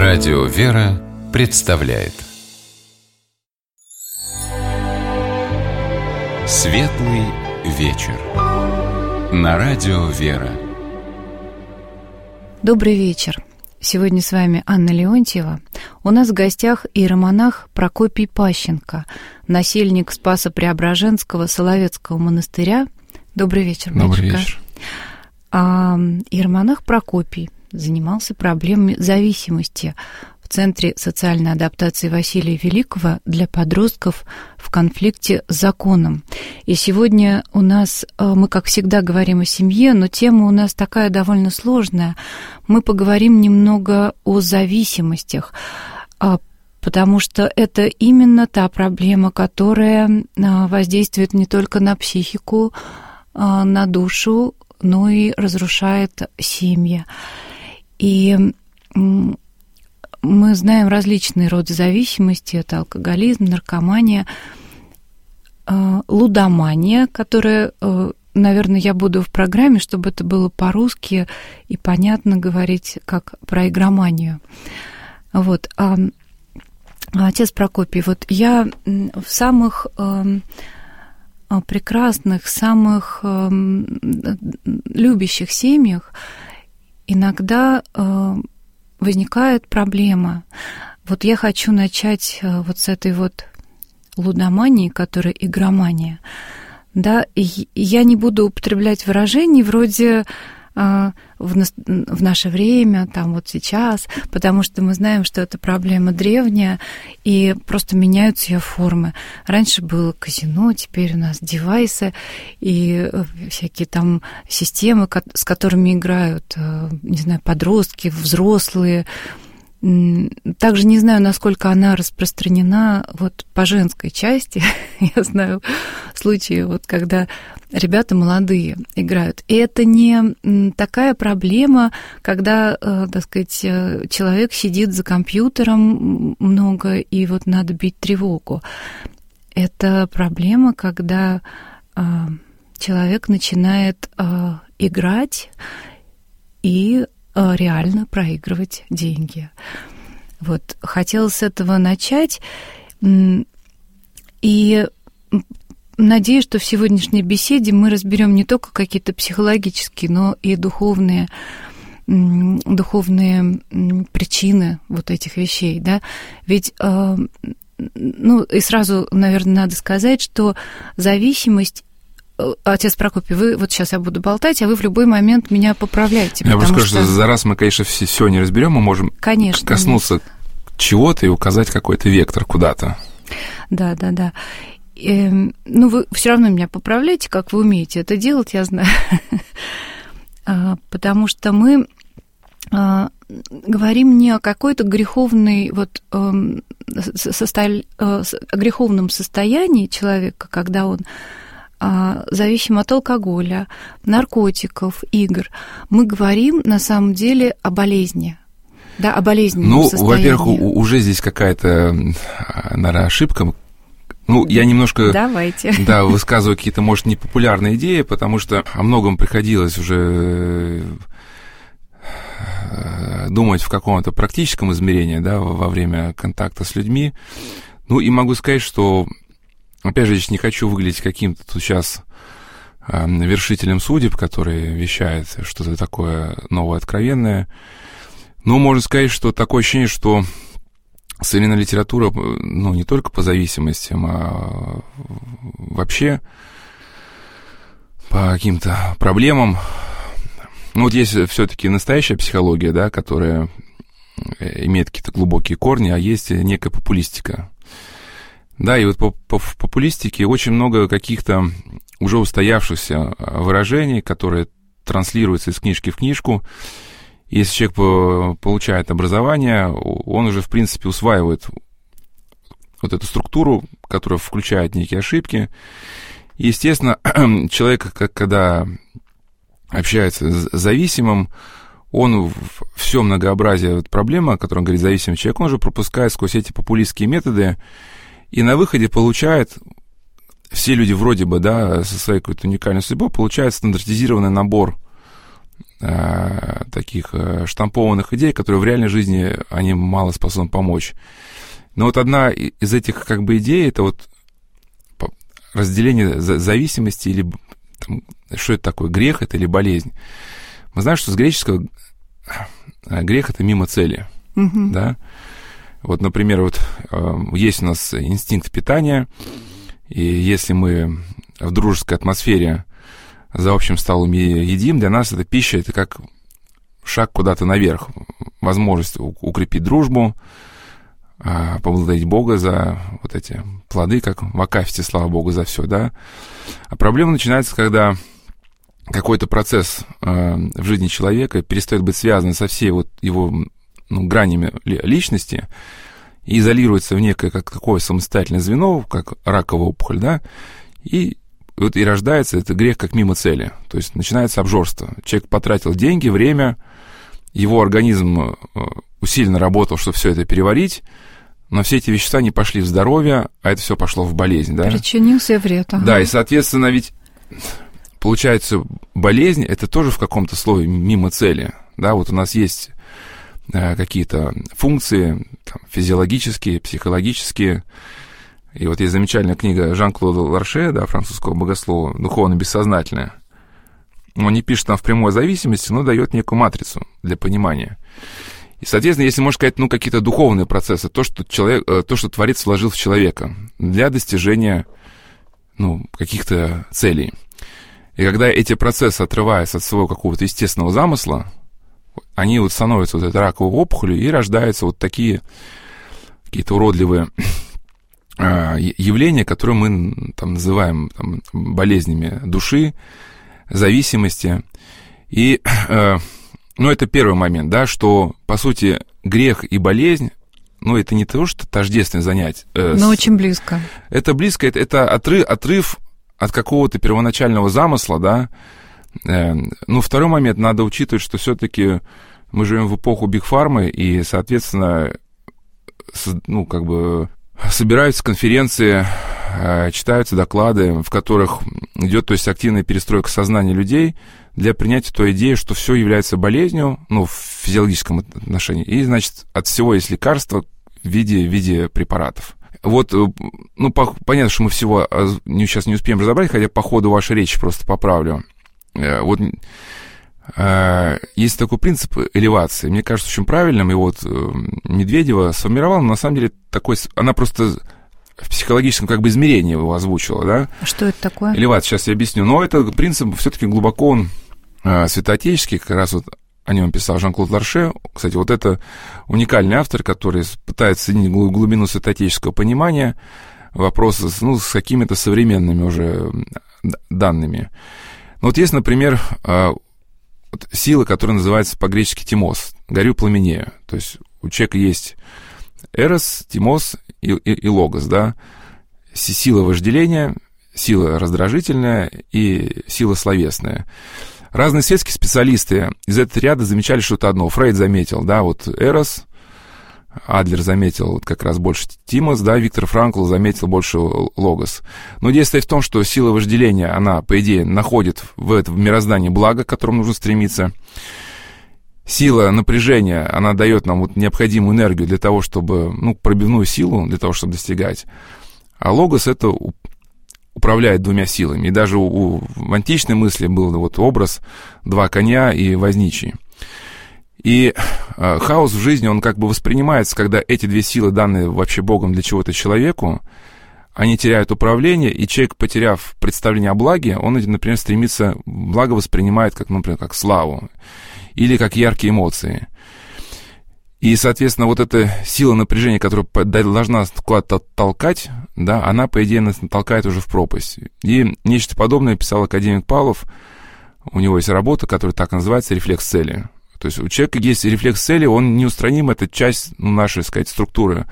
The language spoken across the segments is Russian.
Радио «Вера» представляет Светлый вечер на Радио «Вера». Добрый вечер. Сегодня с вами Анна Леонтьева. У нас в гостях иеромонах Прокопий Пащенко, насельник Спасо-Преображенского Соловецкого монастыря. Добрый вечер, батюшка. Добрый вечер. Иеромонах Прокопий занимался проблемами зависимости в Центре социальной адаптации Василия Великого для подростков в конфликте с законом. И сегодня у нас, мы, как всегда, говорим о семье, но тема у нас такая довольно сложная. Мы поговорим немного о зависимостях, потому что это именно та проблема, которая воздействует не только на психику, на душу, но и разрушает семьи. И мы знаем различные роды зависимости. Это алкоголизм, наркомания, лудомания, которая, наверное, я буду в программе, чтобы это было по-русски и понятно говорить, как про игроманию. Вот. Отец Прокопий, вот я в самых прекрасных, самых любящих семьях иногда возникает проблема. Вот я хочу начать вот с этой вот лудомании, которая игромания. Да, и я не буду употреблять выражений вроде в наше время, там вот сейчас, потому что мы знаем, что это проблема древняя, и просто меняются ее формы. Раньше было казино, теперь у нас девайсы и всякие там системы, с которыми играют, не знаю, подростки, взрослые. Также не знаю, насколько она распространена вот по женской части. Я знаю случаи, вот, когда ребята молодые играют. И это не такая проблема, когда, так сказать, человек сидит за компьютером много, и вот надо бить тревогу. Это проблема, когда человек начинает играть и реально проигрывать деньги. Вот, хотела с этого начать, и надеюсь, что в сегодняшней беседе мы разберем не только какие-то психологические, но и духовные причины вот этих вещей, да, ведь, ну, и сразу, наверное, надо сказать, что зависимость. Отец Прокопий, вы вот сейчас я буду болтать, а вы в любой момент меня поправляете. Я просто скажу, что за раз мы, конечно, все не разберем, мы можем коснуться чего-то и указать какой-то вектор куда-то. Да. Ну, вы все равно меня поправляете, как вы умеете это делать, я знаю. Потому что мы говорим не о какой-то греховной, вот, греховном состоянии человека, когда он зависим от алкоголя, наркотиков, игр. Мы говорим, на самом деле, о болезни. Да, о болезненном состоянии. Во-первых, уже здесь какая-то, наверное, ошибка. Ну, я немножко высказываю какие-то, может, непопулярные идеи, потому что о многом приходилось уже думать в каком-то практическом измерении, да, во время контакта с людьми. Ну, и могу сказать, что опять же, здесь не хочу выглядеть каким-то тут сейчас вершителем судеб, который вещает что-то такое новое, откровенное. Но можно сказать, что такое ощущение, что современная литература, ну, не только по зависимостям, а вообще по каким-то проблемам. Ну, вот есть все-таки настоящая психология, да, которая имеет какие-то глубокие корни, а есть некая популистика. Да, и вот по популистике очень много каких-то уже устоявшихся выражений, которые транслируются из книжки в книжку. Если человек получает образование, он уже, в принципе, усваивает вот эту структуру, которая включает некие ошибки. И, естественно, человек, когда общается с зависимым, он все многообразие проблемы, о котором говорит зависимый человек, он уже пропускает сквозь эти популистские методы, и на выходе получает, все люди вроде бы, да, со своей какой-то уникальной судьбой, получают стандартизированный набор, так таких штампованных идей, которые в реальной жизни, они мало способны помочь. Но вот одна из этих как бы идей, это вот разделение зависимости или там, что это такое, грех это или болезнь. Мы знаем, что с греческого грех это мимо цели, да. Вот, например, вот есть у нас инстинкт питания, и если мы в дружеской атмосфере за общим столом едим, для нас эта пища это как шаг куда-то наверх, возможность укрепить дружбу, поблагодарить Бога за вот эти плоды, как в Акафисте, слава Богу, за все, да. А проблема начинается, когда какой-то процесс в жизни человека перестает быть связан со всей вот его гранями личности и изолируется в некое как такое самостоятельное звено, как раковая опухоль, да, и вот и рождается это грех как мимо цели. То есть начинается обжорство. Человек потратил деньги, время, его организм усиленно работал, чтобы все это переварить, но все эти вещества не пошли в здоровье, а это все пошло в болезнь, да. Причинился вред. Ага. Да, и, соответственно, ведь получается, болезнь — это тоже в каком-то слое мимо цели, да, вот у нас есть какие-то функции там, физиологические, психологические. И вот есть замечательная книга Жан-Клода Ларше, да, французского богослова, «Духовно-бессознательное». Он не пишет там в прямой зависимости, но дает некую матрицу для понимания. И, соответственно, если можно сказать, какие-то духовные процессы, то, что Творец вложил в человека для достижения, каких-то целей. И когда эти процессы отрываются от своего какого-то естественного замысла, они вот становятся вот этой раковой опухолью, и рождаются вот такие какие-то уродливые явления, которые мы там называем там, болезнями души, зависимости. И, это первый момент, да, что, по сути, грех и болезнь, это не то, что тождественное занятие. Но очень близко. Это близко, это отрыв от какого-то первоначального замысла, да. Второй момент, надо учитывать, что все-таки мы живем в эпоху бигфармы, и, соответственно, собираются конференции, читаются доклады, в которых идет, то есть, активная перестройка сознания людей для принятия той идеи, что все является болезнью, в физиологическом отношении, и, значит, от всего есть лекарство в виде препаратов. Вот, понятно, что мы всего сейчас не успеем разобрать, хотя по ходу вашей речи просто поправлю. Вот есть такой принцип элевации, мне кажется, очень правильным, и вот Медведева сформировала, но на самом деле она просто в психологическом измерении его озвучила, да? А что это такое? Элевация, сейчас я объясню, но это принцип все-таки глубоко он святоотеческий, как раз вот о нем писал Жан-Клод Ларше. Кстати, вот это уникальный автор, который пытается соединить глубину святоотеческого понимания вопроса с какими-то современными уже данными. Вот есть, например, сила, которая называется по-гречески тимос, горю пламенею. То есть у человека есть эрос, тимос и логос, да, сила вожделения, сила раздражительная и сила словесная. Разные светские специалисты из этого ряда замечали что-то одно. Фрейд заметил, да, вот эрос, Адлер заметил вот как раз больше тимос, да, Виктор Франкл заметил больше логос. Но идея стоит в том, что сила вожделения, она, по идее, находит в мироздании благо, к которому нужно стремиться. Сила напряжения, она дает нам вот необходимую энергию для того, чтобы, пробивную силу для того, чтобы достигать. А логос — это управляет двумя силами. И даже в античной мысли был вот образ два коня и возничий. И хаос в жизни, он воспринимается, когда эти две силы, данные вообще Богом для чего-то человеку, они теряют управление, и человек, потеряв представление о благе, он, например, стремится, благо воспринимает, как славу, или как яркие эмоции. И, соответственно, вот эта сила напряжения, которая должна куда-то толкать, да, она, по идее, нас толкает уже в пропасть. И нечто подобное писал академик Павлов. У него есть работа, которая так называется «Рефлекс цели». То есть у человека есть рефлекс цели, он неустраним, это часть нашей, структуры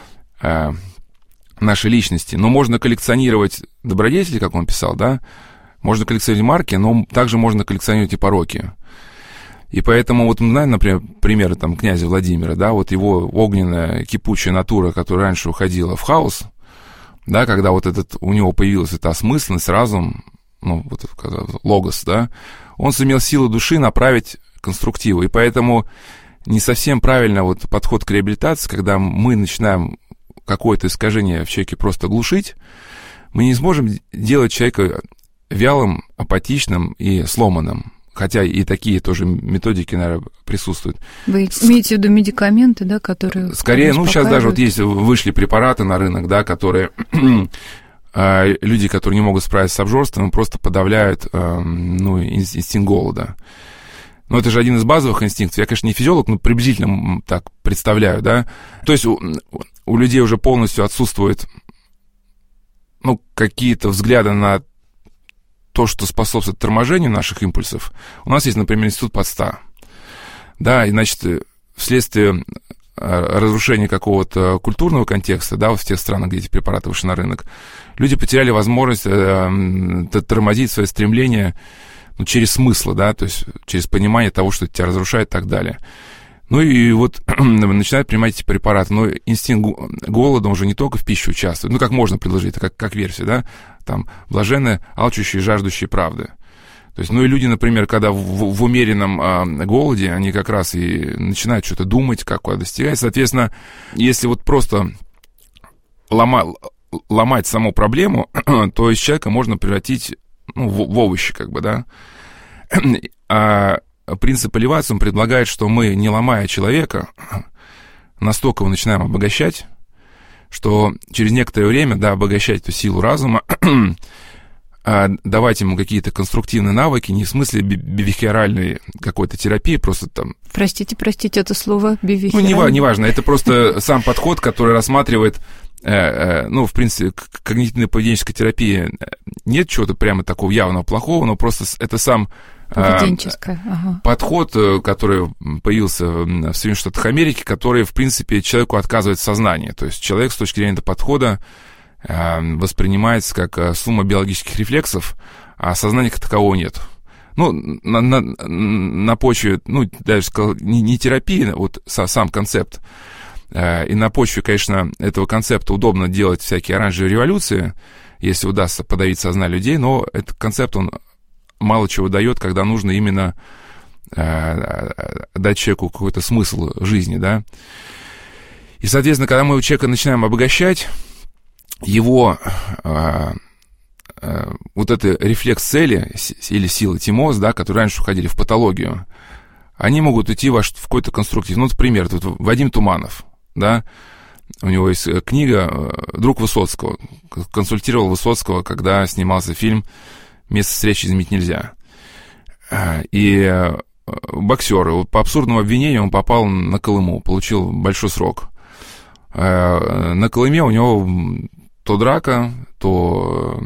нашей личности. Но можно коллекционировать добродетели, как он писал, да, можно коллекционировать марки, но также можно коллекционировать и пороки. И поэтому вот мы знаем, например, примеры князя Владимира, да, вот его огненная, кипучая натура, которая раньше уходила в хаос, да, когда вот у него появилась эта осмысленность, разум, логос, да, он сумел силу души направить конструктиву. И поэтому не совсем правильно вот подход к реабилитации, когда мы начинаем какое-то искажение в человеке просто глушить, мы не сможем делать человека вялым, апатичным и сломанным. Хотя и такие тоже методики, наверное, присутствуют. Вы имеете в виду медикаменты, да, которые... Скорее, сейчас даже вот есть, вышли препараты на рынок, да, которые... люди, которые не могут справиться с обжорством, просто подавляют инстинкт голода. Но это же один из базовых инстинктов. Я, конечно, не физиолог, но приблизительно так представляю, да. То есть у людей уже полностью отсутствуют какие-то взгляды на то, что способствует торможению наших импульсов. У нас есть, например, институт подста. Да, и, значит, вследствие разрушения какого-то культурного контекста, да, вот в тех странах, где эти препараты вышли на рынок, люди потеряли возможность тормозить свои стремления через смыслы, да, то есть через понимание того, что тебя разрушает и так далее. И вот начинают принимать эти препараты. Но инстинкт голода уже не только в пищу участвует, как можно предложить, это как версия, да, там, блаженные, алчущие, жаждущие правды. То есть, и люди, например, когда в умеренном голоде, они как раз и начинают что-то думать, как куда достигать. Соответственно, если вот просто ломать саму проблему, то из человека можно превратить в овощи, как бы, да. А принцип элевации, он предлагает, что мы, не ломая человека, настолько его начинаем обогащать, что через некоторое время, да, обогащать эту силу разума, давать ему какие-то конструктивные навыки, не в смысле бивихеоральной какой-то терапии, просто там... Простите, это слово бивихеоральное. Неважно, это просто сам подход, который рассматривает, в принципе, когнитивно-поведенческой терапии нет чего-то прямо такого явного плохого, но просто это сам... подход, который появился в Соединенных Штатах Америки, который, в принципе, человеку отказывает в сознании. То есть человек с точки зрения этого подхода воспринимается как сумма биологических рефлексов, а сознания как такового нет. На почве, даже сказал, не терапии, вот сам концепт. И на почве, конечно, этого концепта удобно делать всякие оранжевые революции, если удастся подавить сознание людей, но этот концепт, он мало чего дает, когда нужно именно дать человеку какой-то смысл жизни, да. И, соответственно, когда мы у человека начинаем обогащать, его вот это рефлекс цели или сила тимоз, да, которые раньше уходили в патологию, они могут уйти в какой-то конструктив. Например, тут Вадим Туманов, да, у него есть книга «Друг Высоцкого». Консультировал Высоцкого, когда снимался фильм «Место встречи изменить нельзя». И боксер, по абсурдному обвинению он попал на Колыму, получил большой срок. На Колыме у него то драка, то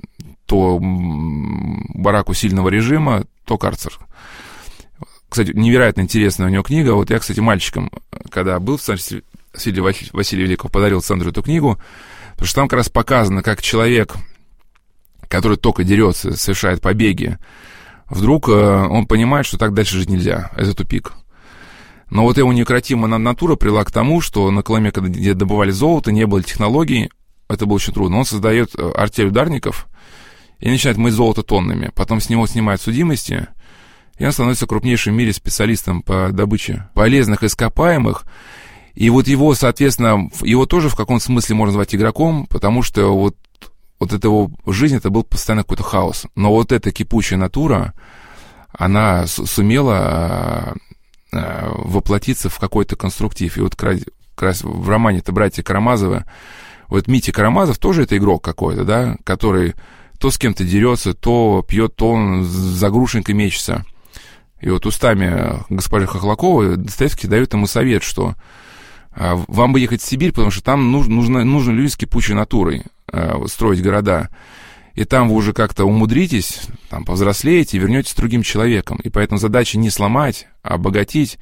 барак усиленного режима, то карцер. Кстати, невероятно интересная у него книга. Вот я, кстати, мальчиком, когда был в царстве Василия Великого, подарил Сандру эту книгу, потому что там как раз показано, как человек, который только дерется, совершает побеги, вдруг он понимает, что так дальше жить нельзя. Это тупик. Но вот его неукротимая натура привела к тому, что на Колыме, где добывали золото, не было технологий, это было очень трудно. Он создает артель ударников и начинает мыть золото тоннами. Потом с него снимают судимости, и он становится крупнейшим в мире специалистом по добыче полезных ископаемых. И вот его, соответственно, его тоже в каком-то смысле можно назвать игроком, потому что вот эта его жизнь, это был постоянно какой-то хаос. Но вот эта кипучая натура, она сумела воплотиться в какой-то конструктив. И вот как раз в романе-то «Братья Карамазовы», вот Митя Карамазов тоже это игрок какой-то, да, который то с кем-то дерется, то пьет, то он за грушенькой мечется. И вот устами госпожи Хохлаковой Достоевский дает ему совет, что вам бы ехать в Сибирь, потому что там нужны люди с кипучей натурой строить города. И там вы уже как-то умудритесь, там повзрослеете и вернетесь другим человеком. И поэтому задача не сломать, а обогатить.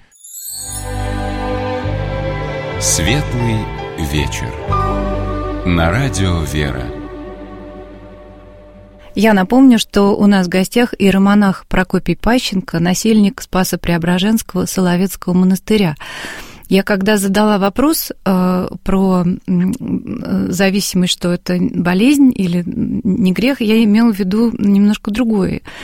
Светлый вечер. На радио «Вера». Я напомню, что у нас в гостях иеромонах Прокопий Пащенко, насельник Спасо-Преображенского Соловецкого монастыря. Я когда задала вопрос про зависимость, что это болезнь или не грех, я имела в виду немножко другое.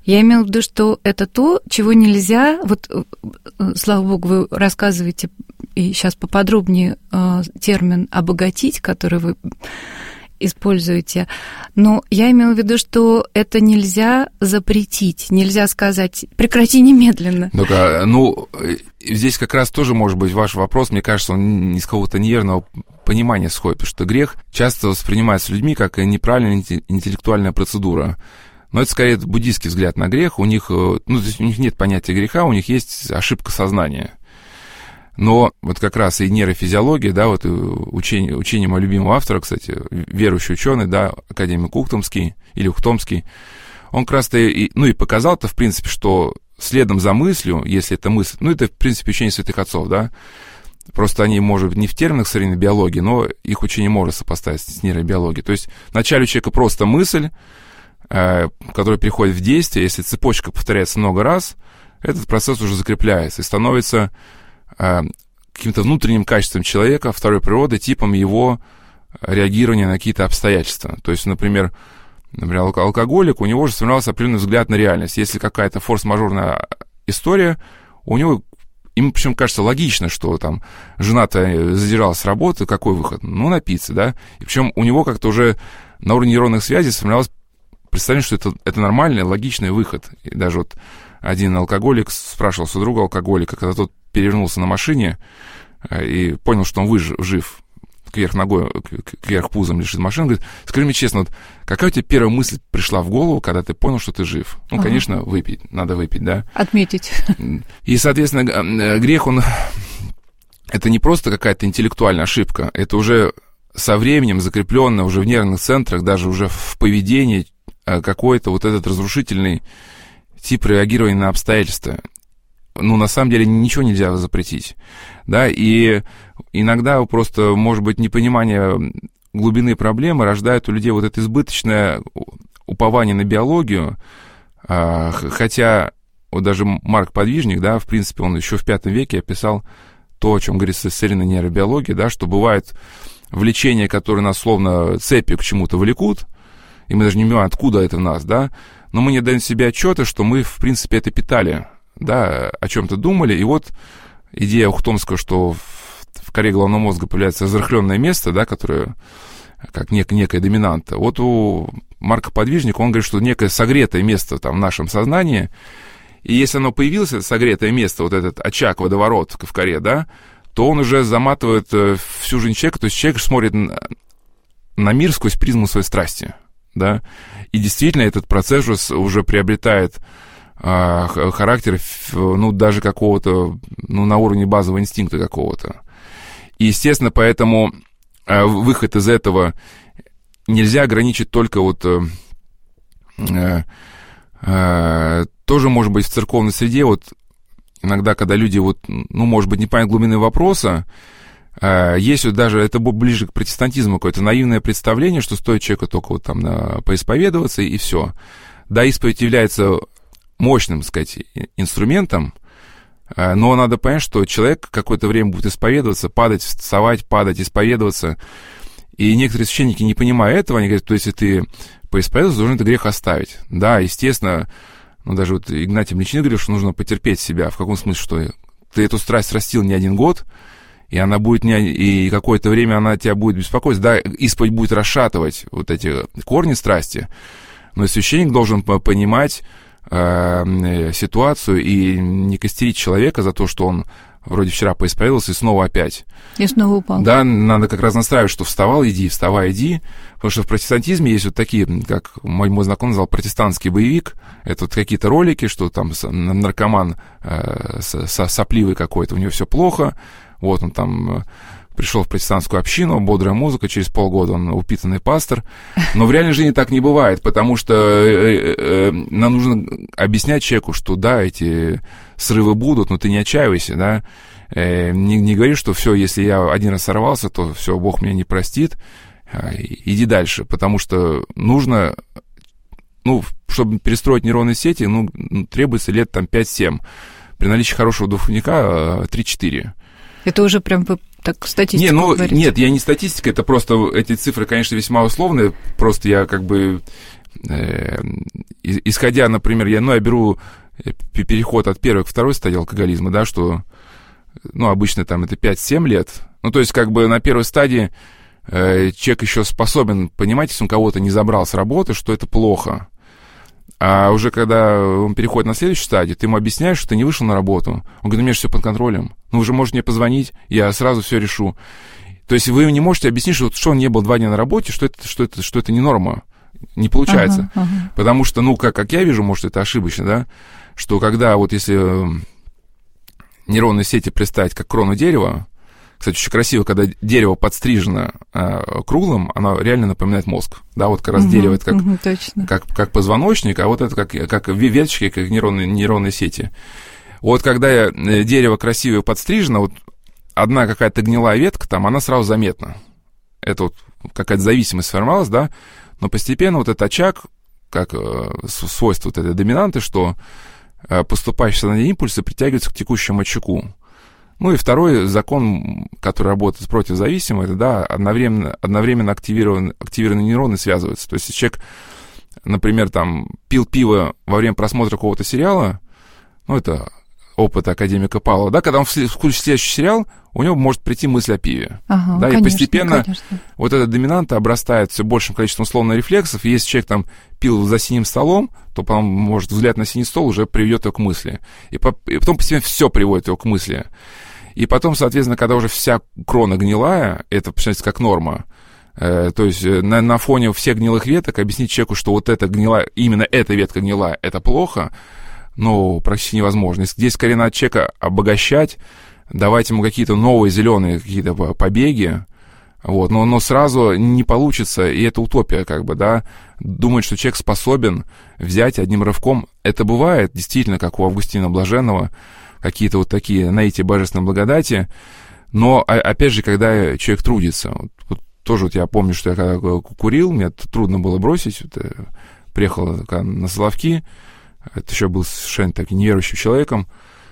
Я имела в виду, что это то, чего нельзя... Вот, слава богу, вы рассказываете, и сейчас поподробнее термин «обогатить», который вы используете. Но я имела в виду, что это нельзя запретить, нельзя сказать «прекрати немедленно». Только, здесь как раз тоже может быть ваш вопрос, мне кажется, он из какого-то неверного понимания сходит, потому что грех часто воспринимается людьми как неправильная интеллектуальная процедура. Но это скорее буддийский взгляд на грех. У них, то есть у них нет понятия греха, у них есть ошибка сознания. Но вот как раз и нейрофизиология, да, вот учение моего любимого автора, кстати, верующий ученый, да, академик Ухтомский, или Ухтомский, он как раз-то и показал-то, в принципе, что следом за мыслью, если это мысль, это, в принципе, учение святых отцов, да, просто они, может быть, не в терминах современной биологии, но их учение можно сопоставить с нейробиологией. То есть вначале у человека просто мысль, которая переходит в действие, если цепочка повторяется много раз, этот процесс уже закрепляется и становится каким-то внутренним качеством человека, второй природы, типом его реагирования на какие-то обстоятельства. То есть, например, алкоголик, у него же сформировался определенный взгляд на реальность. Если какая-то форс-мажорная история, ему причем кажется логично, что там жена-то задержалась с работы, какой выход? Напиться, да? И причем у него как-то уже на уровне нейронных связей сформировалось представление, что это нормальный, логичный выход. И даже вот один алкоголик спрашивал своего друга алкоголика, когда тот перевернулся на машине и понял, что он жив, кверх ногой, кверх пузом лежит машина, говорит: скажи мне честно, вот какая у тебя первая мысль пришла в голову, когда ты понял, что ты жив? Конечно, выпить, надо выпить, да? Отметить. И, соответственно, грех, это не просто какая-то интеллектуальная ошибка, это уже со временем закрепленно уже в нервных центрах, даже уже в поведении какой-то вот этот разрушительный тип реагирования на обстоятельства. На самом деле ничего нельзя запретить, да, и иногда просто, может быть, непонимание глубины проблемы рождает у людей вот это избыточное упование на биологию, хотя вот даже Марк Подвижник, да, в принципе, он еще в V веке описал то, о чем говорится современная нейробиология, да, что бывают влечения, которые нас словно цепью к чему-то влекут, и мы даже не понимаем, откуда это в нас, да, но мы не даем себе отчета, что мы, в принципе, это питали, да, о чем-то думали, и вот идея Ухтомского, что в коре головного мозга появляется разрыхленное место, да, которое как некая доминанта. Вот у Марка Подвижника он говорит, что некое согретое место там в нашем сознании, и если оно появилось, это согретое место, вот этот очаг, водоворот в коре, да, то он уже заматывает всю жизнь человека, то есть человек смотрит на мир сквозь призму своей страсти, да, и действительно этот процесс уже приобретает характер, даже какого-то, на уровне базового инстинкта какого-то. И, естественно, поэтому выход из этого нельзя ограничить только тоже, может быть, в церковной среде, иногда, когда люди, может быть, не понимают глубины вопроса, есть даже, это ближе к протестантизму, какое-то наивное представление, что стоит человеку только поисповедоваться, и все. Да, исповедь является мощным, так сказать, инструментом, но надо понять, что человек какое-то время будет исповедоваться, падать, вставать, падать, исповедоваться. И некоторые священники, не понимая этого, они говорят, то если ты поисповедовался, должен этот грех оставить. Да, естественно, даже Игнатий Млечный говорил, что нужно потерпеть себя. В каком смысле, что ты эту страсть растил не один год, и она будет и какое-то время она тебя будет беспокоить. Да, исповедь будет расшатывать вот эти корни страсти, но священник должен понимать ситуацию и не костерить человека за то, что он вроде вчера поисповедовался и снова опять. И снова упал. Да, надо как раз настраивать, что вставай, иди, потому что в протестантизме есть такие, как мой знакомый назвал, протестантский боевик, это какие-то ролики, что там наркоман сопливый какой-то, у него все плохо, он там пришел в протестантскую общину, бодрая музыка, через полгода он упитанный пастор. Но в реальной жизни так не бывает, потому что нам нужно объяснять человеку, что да, эти срывы будут, но ты не отчаивайся, да. Не говори, что все, если я один раз сорвался, то все, Бог меня не простит, иди дальше, потому что нужно, чтобы перестроить нейронные сети, требуется лет 5-7. При наличии хорошего духовника 3-4. Это уже прям так статистика. Нет, я не статистика, это просто эти цифры, конечно, весьма условные, просто я исходя, например, я беру переход от первой к второй стадии алкоголизма, да, что, обычно там это 5-7 лет. То есть, как бы на первой стадии человек еще способен понимать, если он кого-то не забрал с работы, что это плохо. А уже когда он переходит на следующую стадию, ты ему объясняешь, что ты не вышел на работу. Он говорит, у меня же все под контролем. Уже можешь мне позвонить, я сразу все решу. То есть вы не можете объяснить, что он не был 2 дня на работе, что это не норма. Не получается. Потому что, как я вижу, может, это ошибочно, да, что когда если нейронные сети представить как крону дерева, кстати, очень красиво, когда дерево подстрижено круглым, оно реально напоминает мозг. Да, вот как раз дерево это как позвоночник, а вот это как веточки, как нейронные сети. Вот когда дерево красиво подстрижено, вот одна какая-то гнилая ветка там, она сразу заметна. Это вот какая-то зависимость сформировалась, да, но постепенно вот этот очаг, как свойство вот этой доминанты, что поступающие сознательные импульсы притягиваются к текущему очагу. И второй закон, который работает против зависимого, это, да, одновременно активированные нейроны связываются. То есть, если человек, например, там, пил пиво во время просмотра какого-то сериала, это опыт академика Павлова, да, когда он включит следующий сериал, у него может прийти мысль о пиве. Да, конечно, и постепенно вот эта доминанта обрастает все большим количеством условных рефлексов, и если человек там пил за синим столом, то потом, может, взгляд на синий стол уже приведет его к мысли. И потом постепенно все приводит его к мысли. И потом, соответственно, когда уже вся крона гнилая, это, представляете, как норма. То есть на фоне всех гнилых веток объяснить человеку, что вот эта гнилая, именно эта ветка гнилая, это плохо, практически невозможно. Здесь скорее надо человека обогащать, давать ему какие-то новые зеленые какие-то побеги, но сразу не получится, и это утопия, да, думать, что человек способен взять одним рывком. Это бывает, действительно, как у Августина Блаженного, какие-то вот такие наития божественной благодати, но, опять же, когда человек трудится, тоже я помню, что я когда курил, мне трудно было бросить, приехал на Соловки, это еще был совершенно таким неверующим человеком,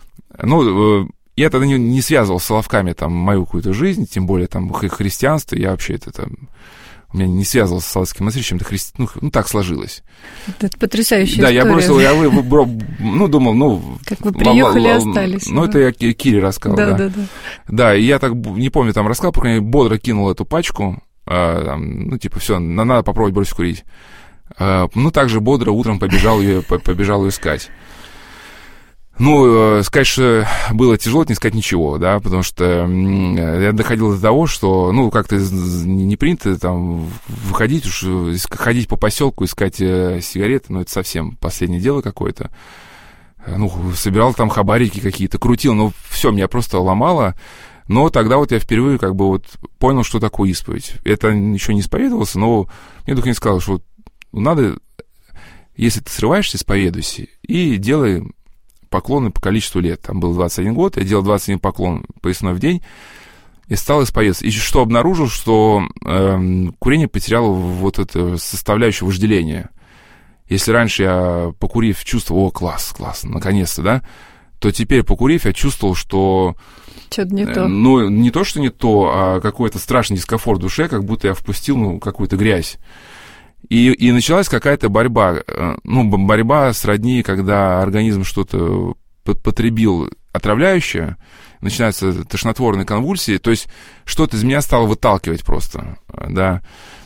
я тогда не связывал с Соловками там мою какую-то жизнь, тем более там христианство, я вообще у меня не связывал с Соловецким монастырем, чем-то так сложилось. Это потрясающая история. Да, я бросил, думал, как вы приехали и остались. Это я Кире рассказал, да. Да, и я так, не помню, там рассказал, по крайней мере, бодро кинул эту пачку, все, надо попробовать бросить курить. Также бодро утром побежал ее искать. Сказать, что было тяжело, это не сказать ничего, да, потому что я доходил до того, что, как-то не принято там выходить, ходить по поселку, искать сигареты, это совсем последнее дело какое-то. Собирал там хабарики какие-то, крутил, все, меня просто ломало. Но тогда я впервые понял, что такое исповедь. Это еще не исповедовался, но мне духовник сказал, что надо, если ты срываешься, исповедуйся и делай поклоны по количеству лет. Там был 21 год, я делал 21 поклон поясной в день и стал исповедоваться. И что обнаружил, что курение потеряло вот эту составляющую вожделения. Если раньше я, покурив, чувствовал, класс, наконец-то, да, то теперь, покурив, я чувствовал, что... Что-то не то. Не то, что не то, а какой-то страшный дискомфорт в душе, как будто я впустил, какую-то грязь. И началась какая-то борьба. Борьба сродни, когда организм что-то потребил отравляющее, начинаются тошнотворные конвульсии, то есть что-то из меня стало выталкивать просто, да.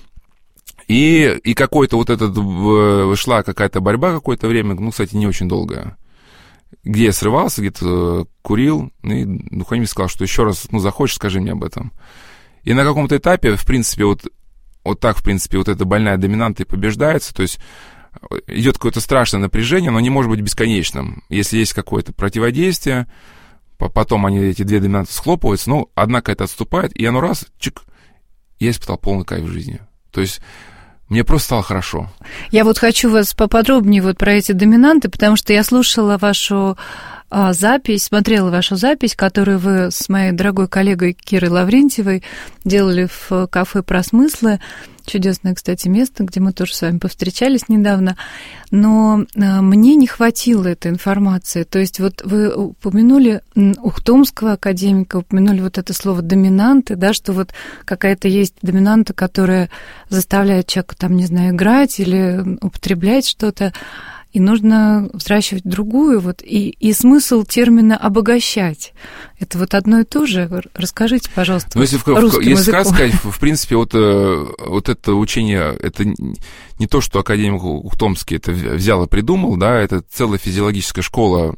И какой-то шла какая-то борьба какое-то время, кстати, не очень долгая, где я срывался, где-то курил, и духовник сказал, что еще раз, захочешь, скажи мне об этом. И на каком-то этапе, в принципе, эта больная доминанта и побеждается, то есть идет какое-то страшное напряжение, но не может быть бесконечным. Если есть какое-то противодействие, потом эти две доминанты схлопываются, однако это отступает, и оно раз, чик, я испытал полный кайф в жизни. То есть мне просто стало хорошо. Я хочу вас поподробнее про эти доминанты, потому что я слушала вашу запись, смотрела вашу запись, которую вы с моей дорогой коллегой Кирой Лаврентьевой делали в кафе «Просмыслы». Чудесное, кстати, место, где мы тоже с вами повстречались недавно. Но мне не хватило этой информации. То есть вот вы упомянули ухтомского академика, упомянули вот это слово «доминанты», да, что вот какая-то есть доминанта, которая заставляет человека, там, не знаю, играть или употреблять что-то, и нужно взращивать другую. Вот, и смысл термина «обогащать» — это вот одно и то же. Расскажите, пожалуйста, если сказать, в принципе, вот это учение, это не то, что академик Ухтомский это взял и придумал, да, это целая физиологическая школа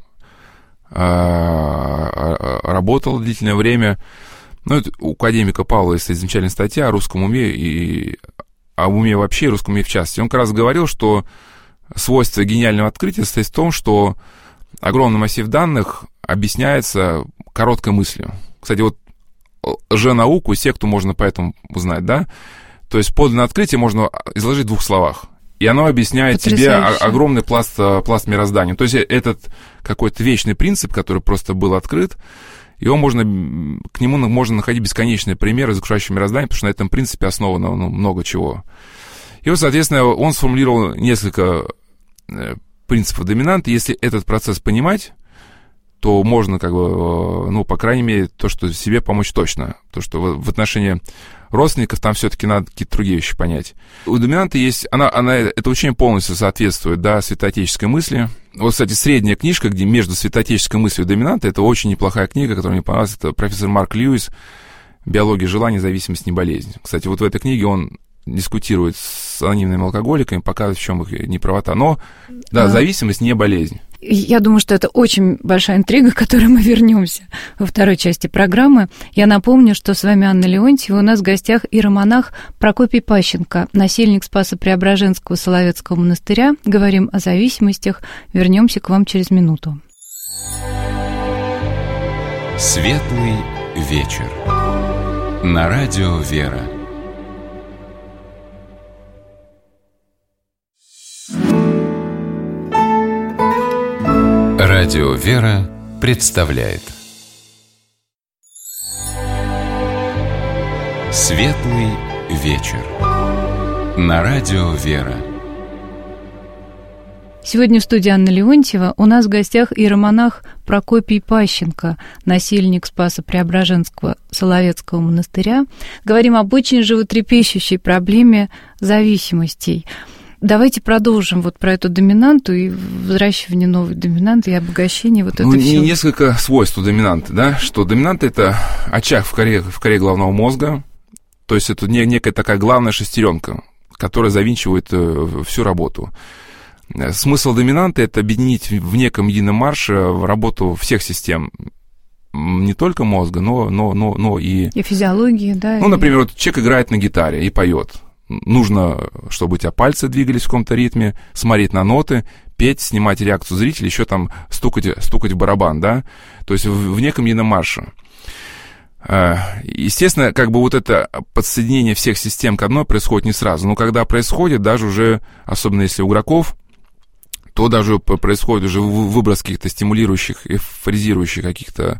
работала длительное время. Ну, у академика Павла есть замечательная статья о русском уме, и о уме вообще, и русском уме в частности. Он как раз говорил, что свойство гениального открытия состоит в том, что огромный массив данных объясняется короткой мыслью. Кстати, вот лженауку, секту можно поэтому узнать, да? То есть подлинное открытие можно изложить в 2 словах. И оно объясняет тебе огромный пласт мироздания. То есть этот какой-то вечный принцип, который просто был открыт, и к нему можно находить бесконечные примеры, заключающие мироздание, потому что на этом принципе основано много чего. И вот, соответственно, он сформулировал несколько принципов доминанты. Если этот процесс понимать, то можно, по крайней мере, то, что себе помочь точно. То, что в отношении родственников там все-таки надо какие-то другие вещи понять. У доминанты есть, это учение полностью соответствует, да, святоотеческой мысли. Вот, кстати, средняя книжка, где между святоотеческой мыслью и доминантой, это очень неплохая книга, которая мне понравилась, это профессор Марк Льюис «Биология желаний, зависимость, не болезнь». Кстати, вот в этой книге он дискутирует с анонимными алкоголиками, показывает, в чем их неправота. Но, да, зависимость не болезнь. Я думаю, что это очень большая интрига, к которой мы вернемся во второй части программы. Я напомню, что с вами Анна Леонтьева. У нас в гостях иеромонах Прокопий Пащенко, насельник Спасо-Преображенского Соловецкого монастыря. Говорим о зависимостях. Вернемся к вам через минуту. Светлый вечер. На радио «Вера». Радио «Вера» представляет Светлый вечер. На радио «Вера». Сегодня в студии Анна Леонтьева. У нас в гостях иеромонах Прокопий Пащенко, насельник Спасо-Преображенского Соловецкого монастыря. Говорим об очень животрепещущей проблеме зависимостей. Давайте продолжим вот про эту доминанту и взращивание новой доминанты и обогащение вот это все. Несколько свойств у доминанты, да, что доминанта — это очаг в коре головного мозга, то есть это некая такая главная шестеренка, которая завинчивает всю работу. Смысл доминанты — это объединить в неком едином марше работу всех систем, не только мозга, но и... И физиологии, да. Например, вот человек играет на гитаре и поет. Нужно, чтобы у тебя пальцы двигались в каком-то ритме, смотреть на ноты, петь, снимать реакцию зрителя, еще там стукать в барабан, да, то есть в неком едином марше. Естественно, вот это подсоединение всех систем к одной происходит не сразу, но когда происходит, даже уже, особенно если у игроков, то даже происходит уже выброс каких-то стимулирующих, эйфоризирующих каких-то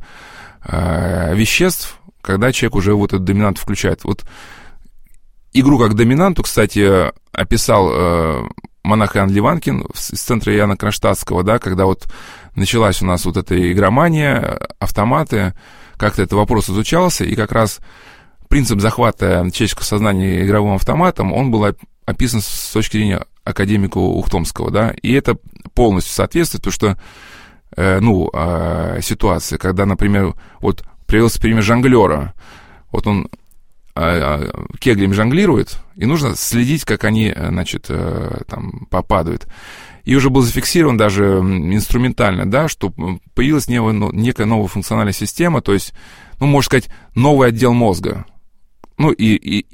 веществ, когда человек уже вот этот доминант включает. Вот игру как доминанту, кстати, описал монах Иоанн Ливанкин из центра Иоанна Кронштадтского, да, когда вот началась у нас вот эта игромания, автоматы, как-то этот вопрос изучался, и как раз принцип захвата человеческого сознания игровым автоматом, он был описан с точки зрения академика Ухтомского, да, и это полностью соответствует, потому что, ситуация, когда, например, вот привелся пример жонглера, вот он кеглями жонглирует, и нужно следить, как они, там попадают. И уже был зафиксирован даже инструментально, да, что появилась некая новая функциональная система, то есть, можно сказать, новый отдел мозга. И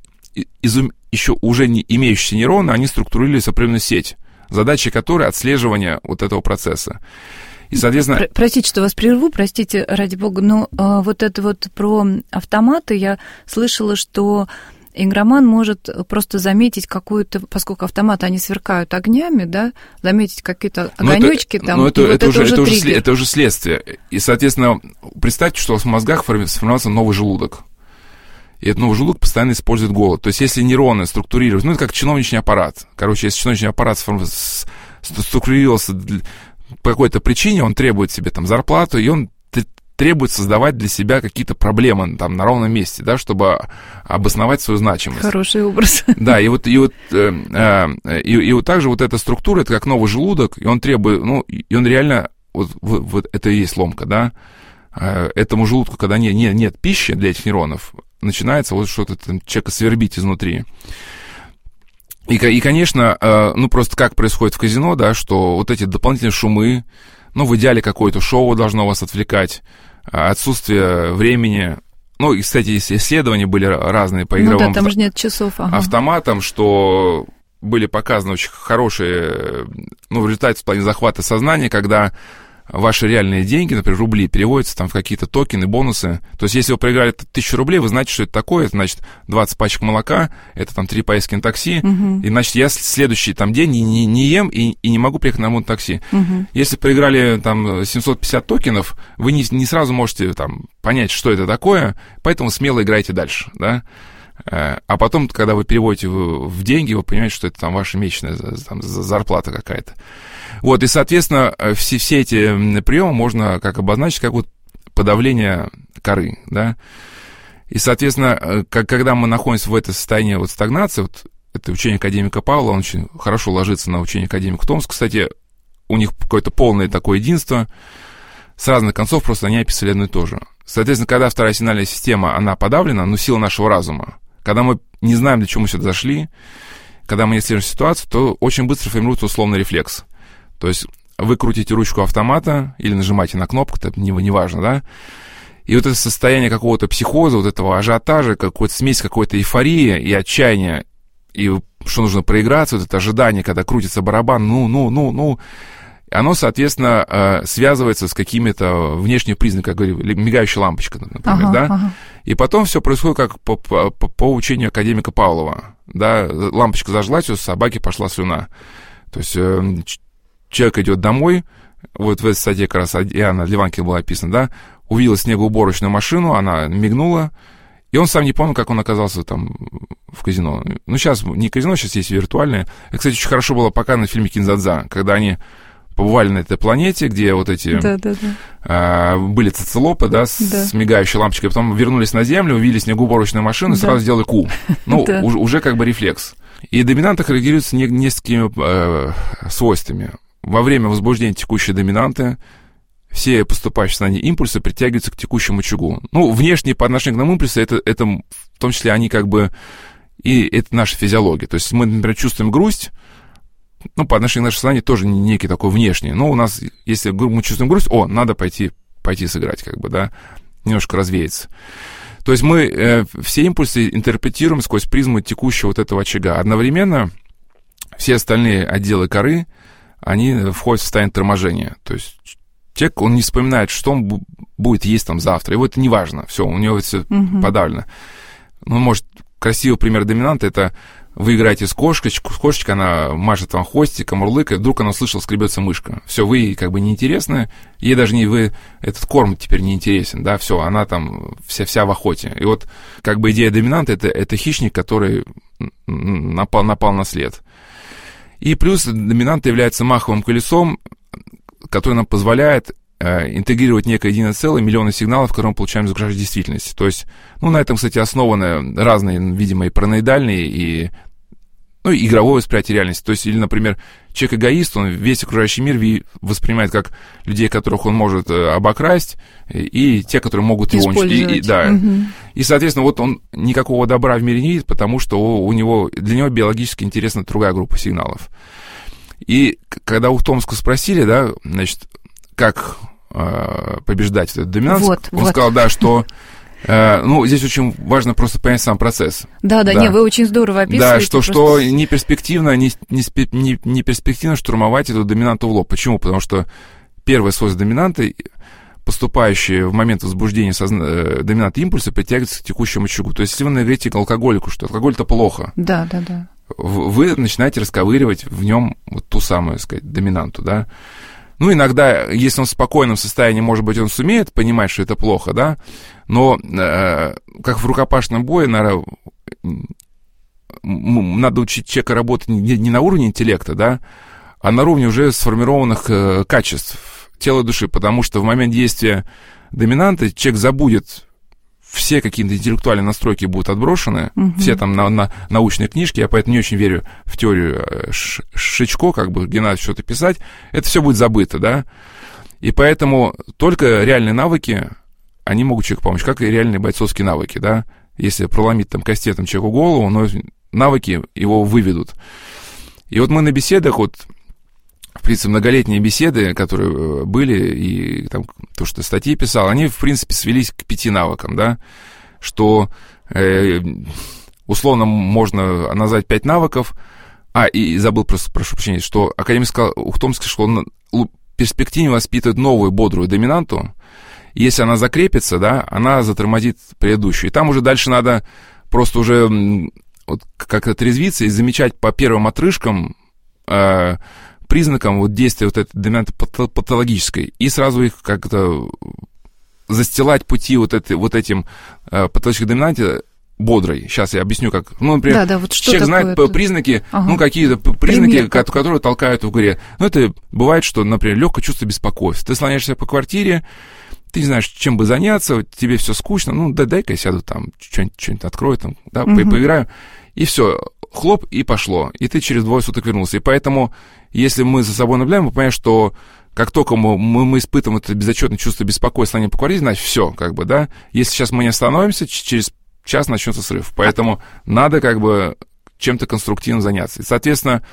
еще уже не имеющиеся нейроны, они структурировались в определенную сеть, задача которой отслеживание вот этого процесса. И, соответственно... Простите, что вас прерву, простите, ради бога, но вот это вот про автоматы я слышала, что игроман может просто заметить какую-то, поскольку автоматы, они сверкают огнями, да, заметить какие-то огонёчки там. Но это уже следствие. И, соответственно, представьте, что у вас в мозгах сформировался новый желудок. И этот новый желудок постоянно использует голод. То есть, если нейроны структурировать, это как чиновничный аппарат. Короче, если чиновничный аппарат структурировался по какой-то причине, он требует себе там зарплату, и он требует создавать для себя какие-то проблемы там на ровном месте, да, чтобы обосновать свою значимость. Хороший образ. Да, и вот также вот эта структура, это как новый желудок, и он требует, и он реально, вот это и есть ломка, да, этому желудку, когда нет пищи для этих нейронов, начинается вот что-то там человека свербить изнутри. И, конечно, просто как происходит в казино, да, что вот эти дополнительные шумы, в идеале какое-то шоу должно вас отвлекать, отсутствие времени. И, кстати, исследования были разные по игровым там же нет часов, автоматам, что были показаны очень хорошие, в результате в плане захвата сознания, когда ваши реальные деньги, например, рубли, переводятся там в какие-то токены, бонусы. То есть, если вы проиграли 1000 рублей, вы знаете, что это такое. Это, значит, 20 пачек молока, это там 3 поездки на такси. И, значит, я следующий там день не ем и не могу приехать на работу на такси. Если проиграли там 750 токенов, вы не сразу можете там понять, что это такое, поэтому смело играйте дальше, да. А потом, когда вы переводите в деньги, вы понимаете, что это там ваша месячная там, зарплата какая-то. Вот, и, соответственно, все эти приемы можно как обозначить, как вот подавление коры, да. И, соответственно, когда мы находимся в этом состоянии вот стагнации, вот это учение академика Павлова, он очень хорошо ложится на учение академика Томска. Кстати, у них какое-то полное такое единство. С разных концов просто они описали одно и то же. Соответственно, когда вторая сигнальная система, она подавлена, сила нашего разума. Когда мы не знаем, для чего мы сюда зашли, когда мы не слежим ситуацию, то очень быстро формируется условный рефлекс. То есть вы крутите ручку автомата или нажимаете на кнопку, это неважно, да? И вот это состояние какого-то психоза, вот этого ажиотажа, какой-то смесь какой-то эйфории и отчаяния, и что нужно проиграться, вот это ожидание, когда крутится барабан, оно, соответственно, связывается с какими-то внешними признаками, как говорю, мигающая лампочка, например, да? И потом все происходит как по учению академика Павлова, да? Лампочка зажглась, у собаки пошла слюна. То есть человек идет домой, вот в этой статье как раз Иоанна Ливанкина была описана, да? Увидела снегоуборочную машину, она мигнула, и он сам не помнил, как он оказался там в казино. Сейчас не казино, сейчас есть виртуальное. Это, кстати, очень хорошо было показано в фильме «Кинзадза», когда они побывали на этой планете, где вот эти были цицелопы, да, с мигающей лампочкой, потом вернулись на Землю, увидели снегоуборочную машину и сразу сделали ку. Уже как бы рефлекс. И доминанты характеризуются несколькими свойствами. Во время возбуждения текущей доминанты все поступающие в сознание импульсы притягиваются к текущему очагу. Внешние по отношению к нам импульсы, это в том числе они как бы, и это наша физиология. То есть мы, например, чувствуем грусть, по отношению к нашему сознанию тоже некий такой внешний. У нас, если мы чувствуем грусть, надо пойти сыграть, как бы, да, немножко развеяться. То есть мы все импульсы интерпретируем сквозь призму текущего вот этого очага. Одновременно все остальные отделы коры, они входят в состояние торможения. То есть человек, он не вспоминает, что он будет есть там завтра. Его это не важно. Все, у него все подавлено. Может, красивый пример доминанта — это вы играете с кошечкой, она мажет вам хвостиком, мурлыкает, вдруг она услышала, скребется мышка. Все, вы ей как бы неинтересны, ей даже этот корм теперь не интересен, да, все, она там вся в охоте. И вот как бы идея доминанта — это хищник, который напал на след. И плюс доминанта является маховым колесом, который нам позволяет интегрировать некое единое целое, миллионы сигналов, которые мы получаем из окружающей действительности. То есть, на этом, кстати, основаны разные, видимо, и параноидальные, и игровое восприятие реальности. То есть, или, например, человек-эгоист, он весь окружающий мир воспринимает как людей, которых он может обокрасть, и те, которые могут его уничтожить. И, соответственно, вот он никакого добра в мире не видит, потому что для него биологически интересна другая группа сигналов. И когда у Томска спросили, да, значит, как побеждать этот доминанс, он сказал, да, что здесь очень важно просто понять сам процесс. Да, вы очень здорово описываете. Да, что не перспективно, не перспективно штурмовать эту доминанту в лоб. Почему? Потому что первое свойство доминанты поступающие в момент возбуждения доминантные импульсы притягиваются к текущему очагу. То есть, если вы говорите алкоголику, что алкоголь-то плохо, да. Вы начинаете расковыривать в нем вот ту самую, так сказать, доминанту, да. Ну, иногда, если он в спокойном состоянии, может быть, он сумеет понимать, что это плохо, да, но как в рукопашном бое, наверное, надо учить человека работать не на уровне интеллекта, да, а на уровне уже сформированных качеств тела и души, потому что в момент действия доминанты человек забудет, все какие-то интеллектуальные настройки будут отброшены, все там на научные книжки, я поэтому не очень верю в теорию Шичко, как бы, где надо что-то писать, это все будет забыто, да, и поэтому только реальные навыки, они могут человеку помочь, как и реальные бойцовские навыки, да, если проломить там кастетом человеку голову, но навыки его выведут. И вот мы на беседах, вот, в принципе, многолетние беседы, которые были, и там то, что статьи писал, они, в принципе, свелись к 5 навыкам, да, что условно можно назвать 5 навыков, и забыл, прошу прощения, что академик Ухтомский, что он в перспективе воспитывает новую бодрую доминанту, и если она закрепится, да, она затормозит предыдущую, и там уже дальше надо просто уже вот как-то трезвиться и замечать по первым отрыжкам, признакам вот действия вот этой доминанты патологической, и сразу их как-то застилать пути вот этим патологической доминанте бодрой. Сейчас я объясню, как... Ну, например, вот человек знает признаки, ну, какие-то признаки, которые толкают в игре. Ну, это бывает, что, например, легкое чувство беспокойства. Ты слоняешься по квартире, ты не знаешь, чем бы заняться, тебе все скучно, ну, дай-ка я сяду там, что-нибудь открою, там, да, поиграю, и все, хлоп, и пошло. И ты через 2 суток вернулся. И поэтому, если мы за собой наблюдаем, мы понимаем, что как только мы испытываем это безотчетное чувство беспокойства по квартире, значит, все, как бы, да. Если сейчас мы не остановимся, через час начнется срыв. Поэтому надо, как бы, чем-то конструктивным заняться. И, соответственно,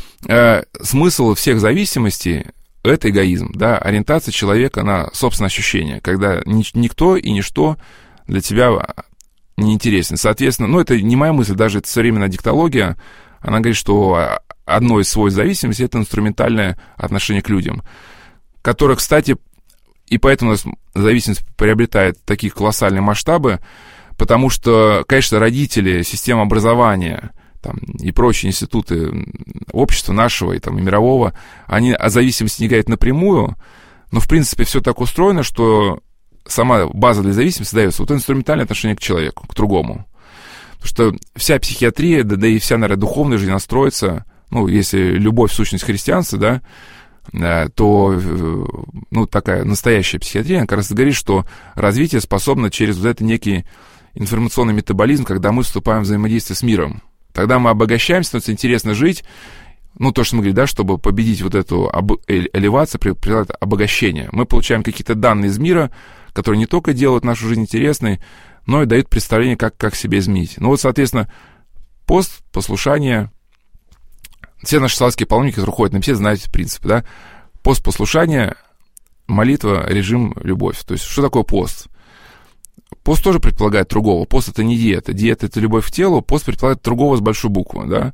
смысл всех зависимостей — это эгоизм, да, ориентация человека на собственное ощущение, когда никто и ничто для тебя не интересен. Соответственно, ну, это не моя мысль, даже это современная диктология, она говорит, что одно из свойств зависимости — это инструментальное отношение к людям, которое, кстати, и поэтому зависимость приобретает такие колоссальные масштабы, потому что, конечно, родители, система образования там, и прочие институты общества нашего и, там, и мирового, они о зависимости не говорят напрямую, но, в принципе, все так устроено, что сама база для зависимости дается вот инструментальное отношение к человеку, к другому. Потому что вся психиатрия, да и вся, наверное, духовная жизнь, она строится, ну, если любовь — сущность христианства, да, то, ну, такая настоящая психиатрия, она как раз говорит, что развитие способно через вот это некий информационный метаболизм, когда мы вступаем в взаимодействие с миром. Тогда мы обогащаемся, становится интересно жить, ну, то, что мы говорим, да, чтобы победить вот эту элевацию, предполагает обогащение. Мы получаем какие-то данные из мира, которые не только делают нашу жизнь интересной, но и дают представление, как себя изменить. Ну, вот, соответственно, пост, послушание, все наши славянские паломники, которые ходят на беседы, знают эти принципы, да. Пост, послушание, молитва, режим, любовь. То есть, что такое пост? Пост тоже предполагает другого. Пост — это не диета. Диета — это любовь к телу. Пост предполагает другого с большой буквы, да.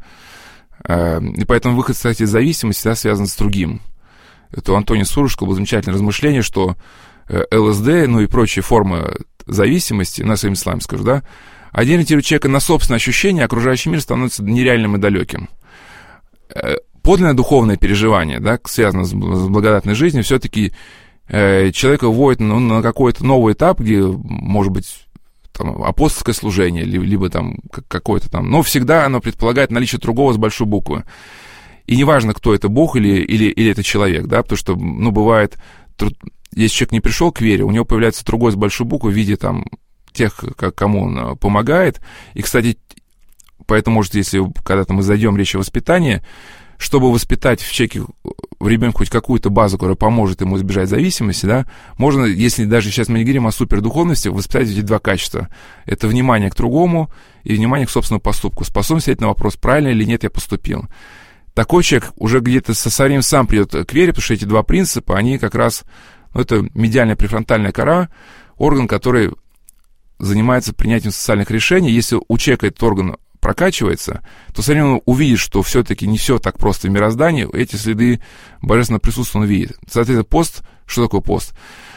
И поэтому выход, кстати, из зависимости всегда связан с другим. Это у Антония Сурожского было замечательное размышление, что ЛСД, ну и прочие формы зависимости, на своим словам скажу, да, они ориентируют человека на собственное ощущение, окружающий мир становится нереальным и далеким. Подлинное духовное переживание, да, связанное с благодатной жизнью, все-таки человека вводит на какой-то новый этап, где, может быть, там, апостольское служение, либо там какое-то там, но всегда оно предполагает наличие другого с большой буквы. И неважно, кто это, Бог или это человек, да, потому что, ну, бывает, если человек не пришел к вере, у него появляется другой с большой буквы в виде там тех, кому он помогает. И, кстати, поэтому, может, если когда-то мы зайдем речь о воспитании, чтобы воспитать в человеке, в ребенке хоть какую-то базу, которая поможет ему избежать зависимости, да, можно, если даже сейчас мы не говорим о супердуховности, воспитать эти 2 качества. Это внимание к другому и внимание к собственному поступку. Способность ответить на вопрос, правильно или нет я поступил. Такой человек уже где-то со временем сам придет к вере, потому что эти 2 принципа, они как раз, ну, это медиальная префронтальная кора, орган, который занимается принятием социальных решений. Если у человека этот орган прокачивается, то со временем он увидит, что все-таки не все так просто в мироздании, эти следы божественного присутствия он видит. Соответственно, пост, что такое пост?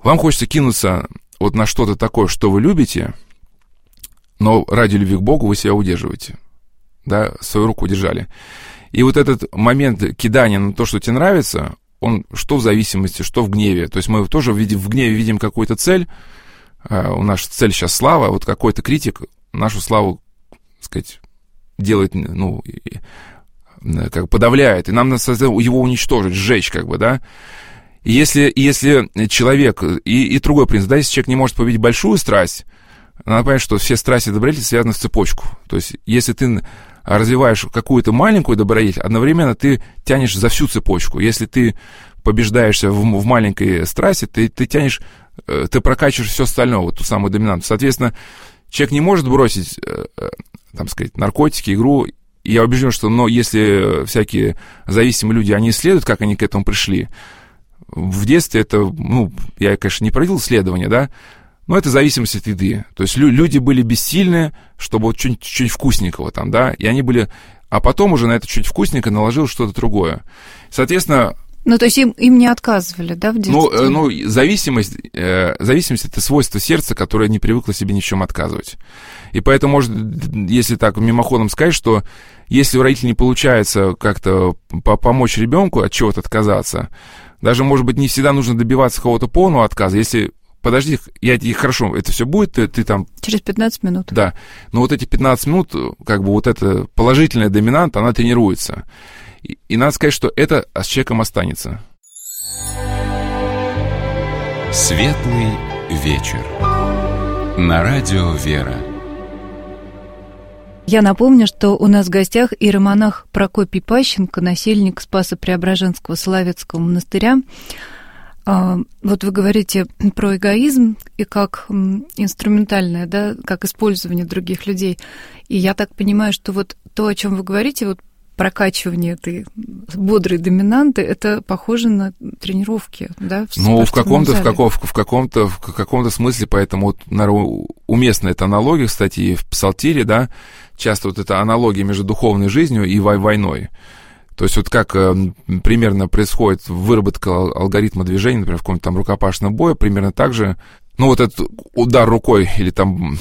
вам хочется кинуться вот на что-то такое, что вы любите, но ради любви к Богу вы себя удерживаете, да, свою руку удержали. И вот этот момент кидания на то, что тебе нравится, он что в зависимости, что в гневе. То есть мы тоже в гневе видим какую-то цель, у нас цель сейчас слава, вот какой-то критик нашу славу, так сказать, делает, ну, как подавляет, и нам надо его уничтожить, сжечь, как бы, да. И если человек, и другой принцип, да, если человек не может победить большую страсть, надо понять, что все страсти и добродетели связаны в цепочку. То есть, если ты развиваешь какую-то маленькую добродетель, одновременно ты тянешь за всю цепочку. Если ты побеждаешься в маленькой страсти, ты тянешь, ты прокачиваешь все остальное, вот ту самую доминанту. Соответственно, человек не может бросить, там сказать, наркотики, игру. И я убежден, что, но если всякие зависимые люди, они исследуют, как они к этому пришли, в детстве это, ну, я, конечно, не проводил исследования, да, но это зависимость от еды. То есть люди были бессильны, чтобы вот чуть-чуть вкусненького там, да, и они были... А потом уже на это чуть вкусненько наложил что-то другое. Соответственно... Ну, то есть им не отказывали, да, в детстве? Ну, зависимость — это свойство сердца, которое не привыкло себе ни в чем отказывать. И поэтому, может, если так мимоходом сказать, что если у родителей не получается как-то помочь ребенку от чего-то отказаться, даже, может быть, не всегда нужно добиваться какого-то полного отказа. Если, подожди, хорошо, это все будет, ты там... Через 15 минут. Да, но вот эти 15 минут, как бы вот эта положительная доминанта, она тренируется. И надо сказать, что это с человеком останется. Светлый вечер. На радио «Вера». Я напомню, что у нас в гостях иеромонах Прокопий Пащенко, насельник Спасо-Преображенского Соловецкого монастыря. Вот вы говорите про эгоизм и как инструментальное, да, как использование других людей. И я так понимаю, что вот то, о чем вы говорите, вот прокачивание этой бодрой доминанты, это похоже на тренировки, да? Ну, в каком-то смысле, поэтому, вот, наверное, уместна эта аналогия, кстати, и в Псалтире, да, часто вот эта аналогия между духовной жизнью и войной. То есть вот как примерно происходит выработка алгоритма движения, например, в каком-то там рукопашном бое, примерно так же, ну, вот этот удар рукой или там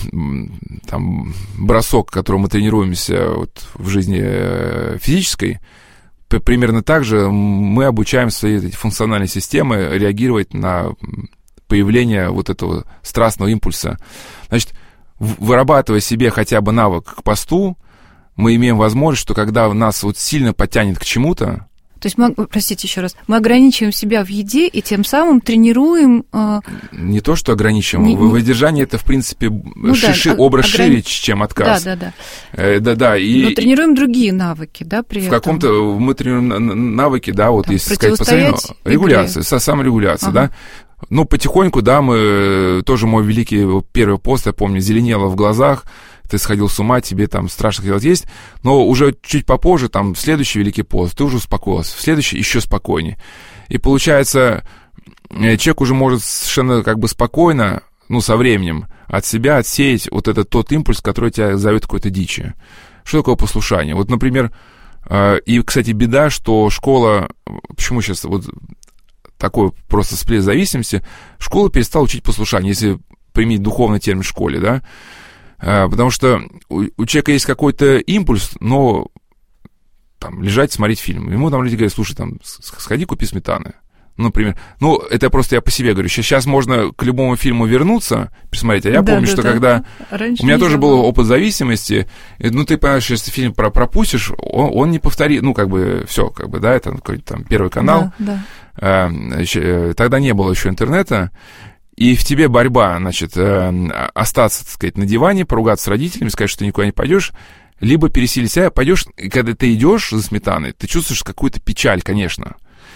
бросок, который мы тренируемся вот в жизни физической, примерно так же мы обучаем свои эти функциональные системы реагировать на появление вот этого страстного импульса. Значит, вырабатывая себе хотя бы навык к посту, мы имеем возможность, что когда нас вот сильно подтянет к чему-то... То есть, простите еще раз, мы ограничиваем себя в еде и тем самым тренируем... Не то, что ограничиваем. Воздержание — это, в принципе, образ шире, чем отказ. Да. И, но тренируем другие навыки, да, при этом? В каком-то... Мы тренируем навыки, да, вот там, если сказать по-современному, регуляция, саморегуляция, да. Ну, потихоньку, да, мы... Тоже мой великий первый пост, я помню, зеленело в глазах, ты сходил с ума, тебе там страшно хотелось есть, но уже чуть попозже, там, следующий великий пост, ты уже успокоился, в следующий еще спокойнее. И получается, человек уже может совершенно как бы спокойно, ну, со временем, от себя отсеять вот этот тот импульс, который тебя зовет какой-то дичи. Что такое послушание? Вот, например, и, кстати, беда, что школа, почему сейчас вот такой просто всплеск зависимости, школа перестала учить послушание, если применить духовный термин в школе, да, потому что у человека есть какой-то импульс, но там лежать, смотреть фильм. Ему там люди говорят: слушай, там, сходи, купи сметаны. Например. Ну, это просто я по себе говорю. Сейчас можно к любому фильму вернуться, посмотреть. А я помню, что когда... Раньше у меня тоже был опыт зависимости. Ну, ты понимаешь, если фильм пропустишь, он не повторит. Ну, как бы, все, как бы, да, это какой-то там Первый канал. Да. Тогда не было еще интернета. И в тебе борьба, значит, остаться, так сказать, на диване, поругаться с родителями, сказать, что ты никуда не пойдешь, либо пересилить себя, пойдешь, и когда ты идешь за сметаной, ты чувствуешь какую-то печаль, конечно.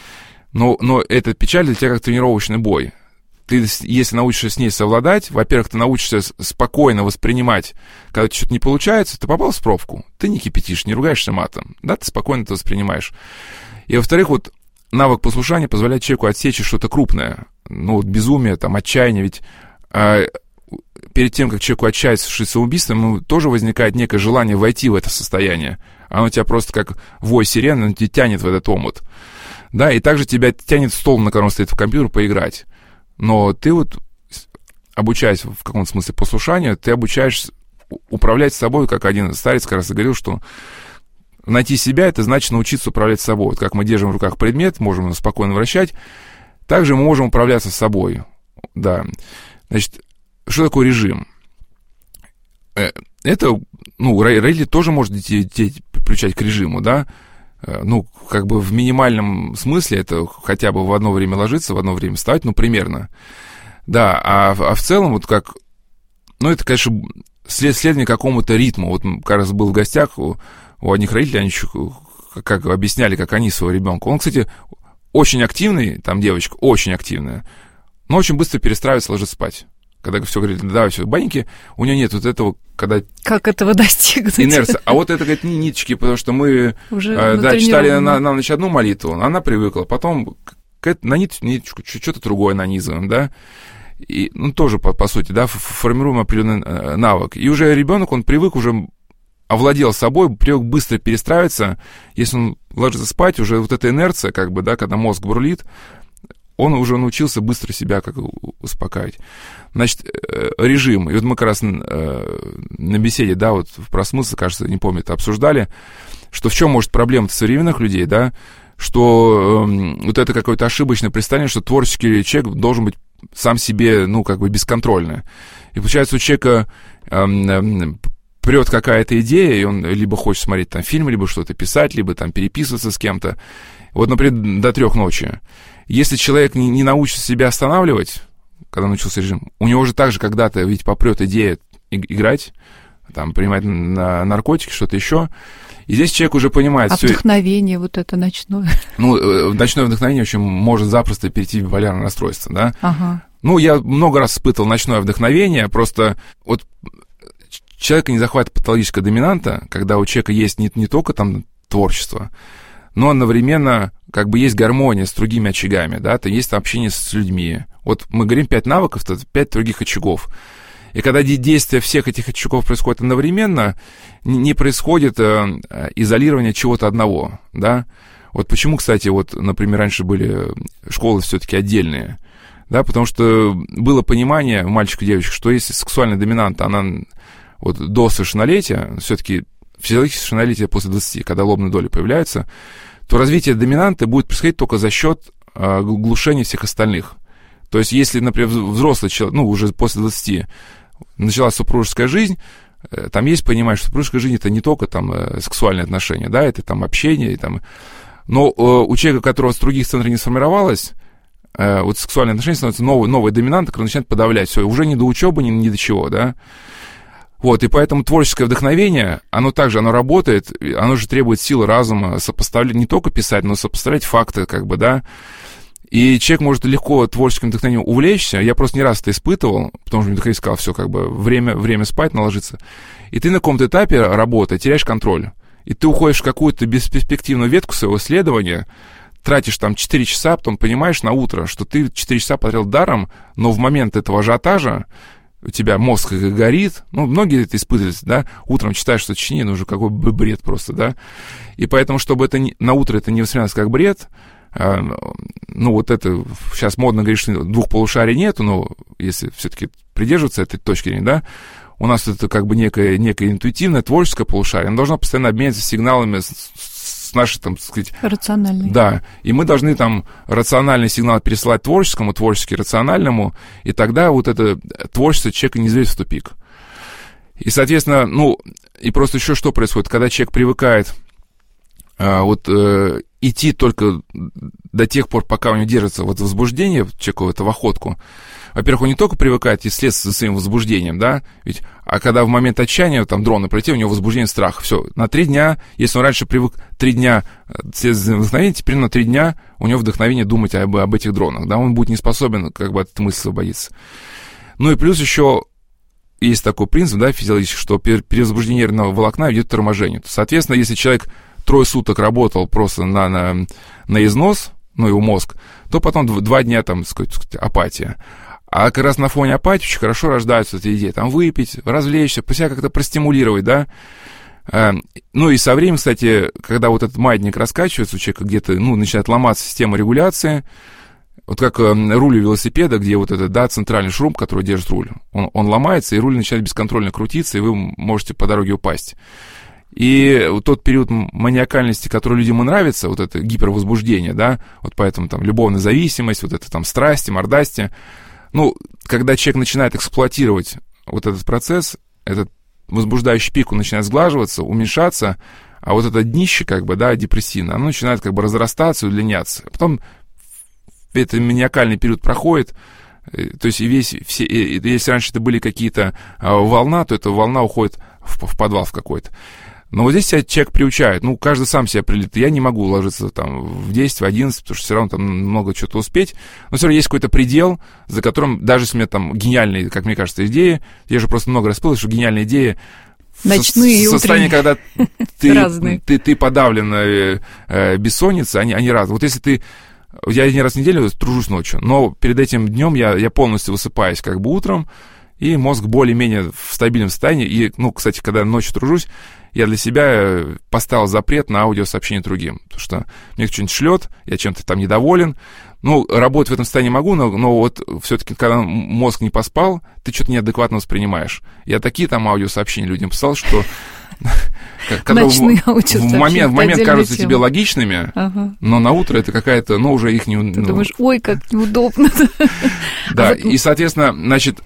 Но эта печаль для тебя как тренировочный бой. Ты, если научишься с ней совладать, во-первых, ты научишься спокойно воспринимать, когда что-то не получается, ты попал в пробку, ты не кипятишь, не ругаешься матом, да, ты спокойно это воспринимаешь. И, во-вторых, вот навык послушания позволяет человеку отсечь что-то крупное. Ну, вот безумие, там, отчаяние, ведь перед тем, как человеку отчаяться совершить самоубийство, ему тоже возникает некое желание войти в это состояние. Оно тебя просто как вой сирены, оно тебя тянет в этот омут. Да, и также тебя тянет стол, на котором стоит в компьютер, поиграть. но ты вот, обучаясь в каком-то смысле послушанию, ты обучаешься управлять собой, как один старец как раз и говорил, что найти себя — это значит научиться управлять собой. Вот как мы держим в руках предмет, можем его спокойно вращать, также мы можем управляться собой. Да. Значит, что такое режим? Это, родители тоже может детей приучать к режиму, да? Как бы в минимальном смысле это хотя бы в одно время ложиться, в одно время вставать, примерно. Да, а в целом, вот как... это, конечно, следование какому-то ритму. Вот как раз был в гостях у одних родителей, они еще как объясняли, как они своего ребенка. Он, кстати, очень активный, там девочка, очень активная, но очень быстро перестраивается, ложится спать. Когда все говорит, давай все, баньки, у нее нет вот этого, когда... Как этого достигнуть? Инерция. А вот это, говорит, ниточки, потому что мы читали на ночь одну молитву, она привыкла, потом на ниточку что-то другое нанизываем, да, и, тоже, по сути, да, формируем определенный навык. И уже ребенок, он привык, уже овладел собой, привык быстро перестраиваться. Если он ложится спать, уже вот эта инерция, как бы, да, когда мозг бурлит, он уже научился быстро себя как успокаивать. Значит, режим. И вот мы как раз на беседе, да, вот про смысл, кажется, не помню, это обсуждали, что в чем может проблема современных людей, да, что вот это какое-то ошибочное представление, что творческий человек должен быть сам себе, бесконтрольный. И получается, у человека прет какая-то идея, и он либо хочет смотреть там фильм, либо что-то писать, либо там переписываться с кем-то. Вот, например, до 3 ночи. Если человек не научится себя останавливать, когда научился режим, у него же также когда-то ведь попрет идея играть, там, принимать наркотики, что-то еще. И здесь человек уже понимает... Вдохновение вот это ночное. Ночное вдохновение, в общем, может запросто перейти в биполярное расстройство, да? Ага. Я много раз испытывал ночное вдохновение, просто вот человека не захватывает патологическая доминанта, когда у человека есть не только там творчество, но одновременно как бы есть гармония с другими очагами, да, то есть общение с людьми. Вот мы говорим 5 навыков, это 5 других очагов. И когда действие всех этих очагов происходит одновременно, не происходит изолирование чего-то одного, да. Вот почему, кстати, вот, например, раньше были школы все-таки отдельные, да, потому что было понимание у мальчиков и девочек, что если сексуальная доминанта, она вот до совершеннолетия, все-таки физиологическое совершеннолетие после 20, когда лобные доли появляются, то развитие доминанты будет происходить только за счет глушения всех остальных. То есть, если, например, взрослый человек, уже после 20, началась супружеская жизнь, там есть понимание, что супружеская жизнь — это не только там сексуальные отношения, да, это там общение, и, там... но у человека, у которого с других центров не сформировалось, вот сексуальные отношения становятся новой доминантой, которая начинает подавлять все, уже не до учебы, ни до чего, да. Вот, и поэтому творческое вдохновение, оно работает, оно же требует силы разума, сопоставлять, не только писать, но сопоставлять факты, как бы, да. И человек может легко творческим вдохновением увлечься. Я просто не раз это испытывал, потому что мне вдохновитель сказал, все, как бы, время спать, наложиться. И ты на каком-то этапе работы теряешь контроль. И ты уходишь в какую-то бесперспективную ветку своего исследования, тратишь там 4 часа, потом понимаешь на утро, что ты 4 часа потратил даром, но в момент этого ажиотажа у тебя мозг горит, многие это испытывали, да, утром читаешь что-то сочинение, уже какой бред просто, да, и поэтому, чтобы это на утро это не воспринималось как бред, вот это, сейчас модно говорить, что 2 полушарий нету, но если все-таки придерживаться этой точки зрения, да, у нас это как бы некое интуитивное, творческое полушарие, оно должно постоянно обменяться сигналами с нашей, там, так сказать... Рациональной. Да, и мы должны там рациональный сигнал пересылать творческому, творческий рациональному, и тогда вот это творчество человека не заведет в тупик. И, соответственно, и просто еще что происходит, когда человек привыкает идти только до тех пор, пока у него держится вот возбуждение, человеку это в охотку. Во-первых, он не только привыкает исследовать своим возбуждением, да, а когда в момент отчаяния, там, дрон пролетел, у него возбуждение, страх, все, на 3 дня, если он раньше привык 3 дня вдохновения, теперь на 3 дня у него вдохновение думать об этих дронах, да, он будет не способен, как бы, от этой мысли освободиться. И плюс еще есть такой принцип, да, физиологический, что перевозбуждение нервного волокна ведет к торможению. Соответственно, если человек 3 суток работал просто на износ, его мозг, то потом 2 дня, там, сказать, апатия. А как раз на фоне апатии очень хорошо рождаются эти идеи. Там выпить, развлечься, себя как-то простимулировать, да. И со временем, кстати, когда вот этот маятник раскачивается, у человека где-то, начинает ломаться система регуляции, Вот как руль велосипеда, где вот этот, да, центральный шрум, который держит руль, он ломается, и руль начинает бесконтрольно крутиться, и вы можете по дороге упасть. И вот тот период маниакальности, который людям и нравится, вот это гипервозбуждение, да, вот поэтому там любовная зависимость, вот это там страсти, мордасти, ну, когда человек начинает эксплуатировать вот этот процесс, этот возбуждающий пик, он начинает сглаживаться, уменьшаться, а вот это днище, как бы, да, депрессивное, оно начинает как бы разрастаться, удлиняться. Потом этот маниакальный период проходит, то есть если раньше это были какие-то волна, то эта волна уходит в подвал в какой-то. Но вот здесь себя человек приучает, ну, каждый сам себя прилит. Я не могу ложиться там в 10, в 11, потому что все равно там много чего-то успеть. Но все равно есть какой-то предел, за которым, даже если у меня там гениальные, как мне кажется, идеи, я же просто много раз слышал, что гениальные идеи ночные в состоянии, когда ты подавлен бессонницей, они разные. Вот если я один раз в неделю тружусь ночью, но перед этим днем я полностью высыпаюсь как бы утром, и мозг более-менее в стабильном состоянии. И, ну, кстати, когда ночью тружусь, я для себя поставил запрет на аудиосообщение другим, потому что мне что-нибудь шлет, я чем-то там недоволен. Ну, работать в этом состоянии могу, но вот все-таки, когда мозг не поспал, ты что-то неадекватно воспринимаешь. Я такие там аудиосообщения людям писал, что в момент кажутся тебе логичными, но на утро это какая-то, ну, уже их не... Ты думаешь, ой, как неудобно. Да, и, соответственно, значит...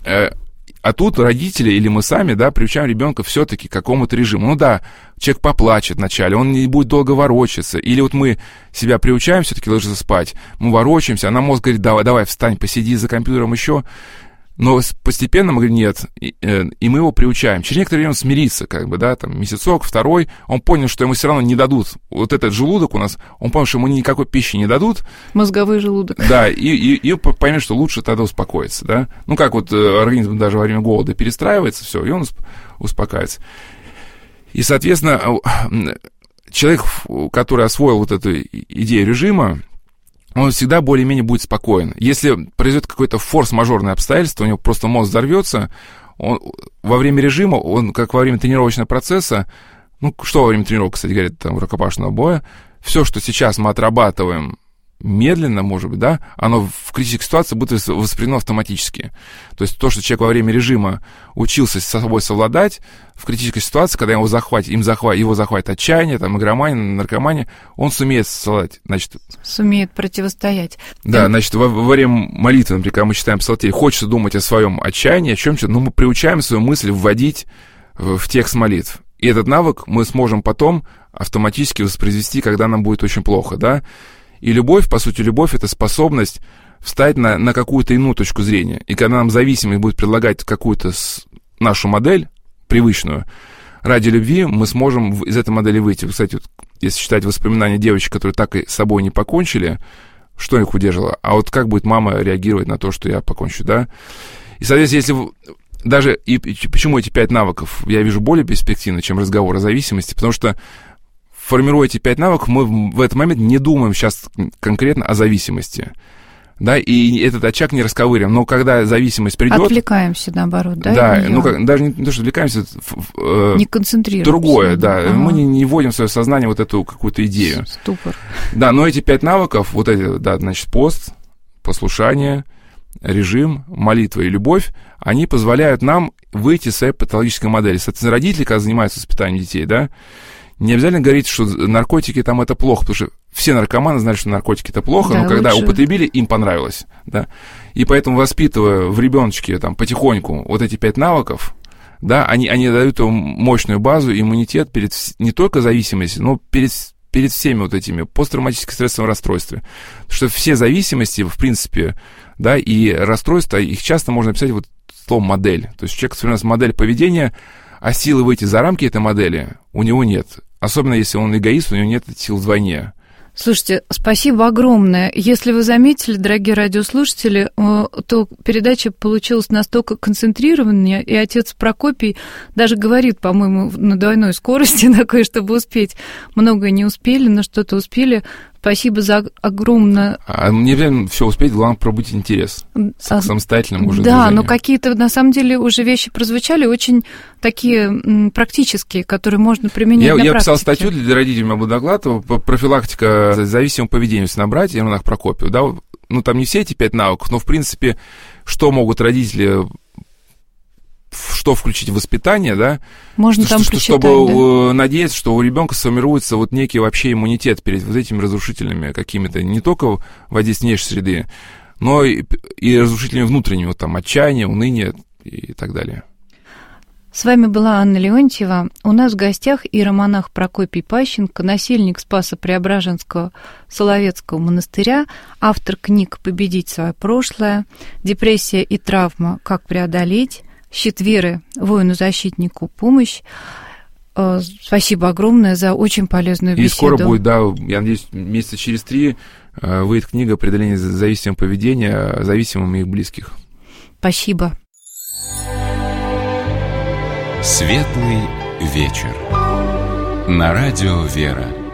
А тут родители или мы сами, да, приучаем ребенка все-таки к какому-то режиму. Ну да, человек поплачет вначале, он не будет долго ворочаться. Или вот мы себя приучаем все-таки ложиться спать, мы ворочаемся, а нам мозг говорит, давай, встань, посиди за компьютером еще. Но постепенно мы говорим, нет, и мы его приучаем. Через некоторое время он смирится, как бы, да, там, месяцок, второй, он понял, что ему все равно не дадут. Вот этот желудок у нас, он понял, что ему никакой пищи не дадут. Мозговой желудок. Да, и поймет, что лучше тогда успокоиться, да. Ну, как вот организм даже во время голода перестраивается, все, и он успокаивается. И, соответственно, человек, который освоил вот эту идею режима, он всегда более-менее будет спокоен. Если произойдет какое-то форс-мажорное обстоятельство, у него просто мозг взорвется, во время режима, он, как во время тренировочного процесса, ну, что во время тренировки, кстати говоря, там, рукопашного боя, все, что сейчас мы отрабатываем медленно, может быть, да, оно в критической ситуации будет воспринято автоматически. То есть то, что человек во время режима учился с собой совладать, в критической ситуации, когда его захватит отчаяние, там, игромания, наркомания, он сумеет совладать, значит... Сумеет противостоять. Да, значит, во время молитвы, например, когда мы читаем псалтирь, хочется думать о своем отчаянии, о чем-то, но мы приучаем свою мысль вводить в текст молитв. И этот навык мы сможем потом автоматически воспроизвести, когда нам будет очень плохо, да. И любовь, по сути, любовь — это способность встать на какую-то иную точку зрения. И когда нам зависимый будет предлагать какую-то нашу модель, привычную, ради любви мы сможем из этой модели выйти. Кстати, вот, если читать воспоминания девочек, которые так и с собой не покончили, что их удержало? А вот как будет мама реагировать на то, что я покончу, да? И, соответственно, если даже... И почему эти 5 навыков я вижу более перспективно, чем разговор о зависимости? Потому что формируя эти 5 навыков, мы в этот момент не думаем сейчас конкретно о зависимости, да, и этот очаг не расковыряем, но когда зависимость придет... Отвлекаемся, наоборот, да? Да, ну, даже не то, что отвлекаемся, не концентрируемся. Другое, да, мы не вводим в свое сознание вот эту какую-то идею. Ступор. Да, но эти 5 навыков, вот эти, да, значит, пост, послушание, режим, молитва и любовь, они позволяют нам выйти из своей патологической модели. Соответственно, родители, когда занимаются воспитанием детей, да, не обязательно говорить, что наркотики там это плохо, потому что все наркоманы знали, что наркотики это плохо, да, но когда употребили, им понравилось, да. И поэтому, воспитывая в ребеночке там потихоньку вот эти 5 навыков, да, они дают ему мощную базу, иммунитет перед не только зависимостью, но перед всеми вот этими посттравматическим стрессовым расстройством. Потому что все зависимости, в принципе, да, и расстройства, их часто можно описать вот словом модель. То есть у человека сформировалась модель поведения, а силы выйти за рамки этой модели у него нет. Особенно если он эгоист, у него нет сил вдвойне. Слушайте, спасибо огромное. Если вы заметили, дорогие радиослушатели, то передача получилась настолько концентрированная, и отец Прокопий даже говорит, по-моему, на двойной скорости такой, чтобы успеть. Многое не успели, но что-то успели. Спасибо за огромное... Не обязательно все успеть, главное пробудить интерес к самостоятельному уже движению. Да, но движению. какие-то, на самом деле, уже вещи прозвучали очень такие практические, которые можно применять на практике. Я писал статью для родителей Абудагладова по профилактика зависимого поведения, если набрать, Ермонах Прокопию, да, ну, там не все эти 5 навыков, но, в принципе, что могут родители, что включить в воспитание, да? Можно там прочитать, чтобы надеяться, что у ребенка сформируется вот некий вообще иммунитет перед вот этими разрушительными какими-то, не только воздействием внешней среды, но и разрушителями внутреннего, там, отчаяния, уныния и так далее. С вами была Анна Леонтьева. У нас в гостях иеромонах Прокопий Пащенко, насельник Спасо-Преображенского Соловецкого монастыря, автор книг «Победить свое прошлое», «Депрессия и травма. Как преодолеть», «Щит веры воину-защитнику помощь». Спасибо огромное за очень полезную беседу. И скоро будет, да, я надеюсь, месяца через 3 выйдет книга «Преодоление зависимого поведения зависимым и их близких». Спасибо. Светлый вечер. На радио «Вера».